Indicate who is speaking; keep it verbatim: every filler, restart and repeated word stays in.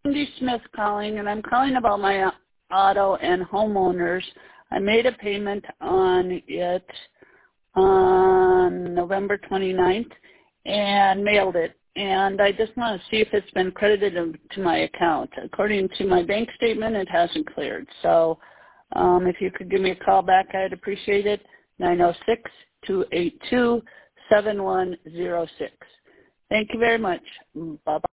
Speaker 1: Cindy Smith calling, and I'm calling about my auto and homeowners. I made a payment on it on November twenty-ninth and mailed it. And I just want to see if it's been credited to my account. According to my bank statement, it hasn't cleared. So um, if you could give me a call back, I'd appreciate it. nine oh six, two eight two, seven one zero six. Thank you very much. Bye-bye.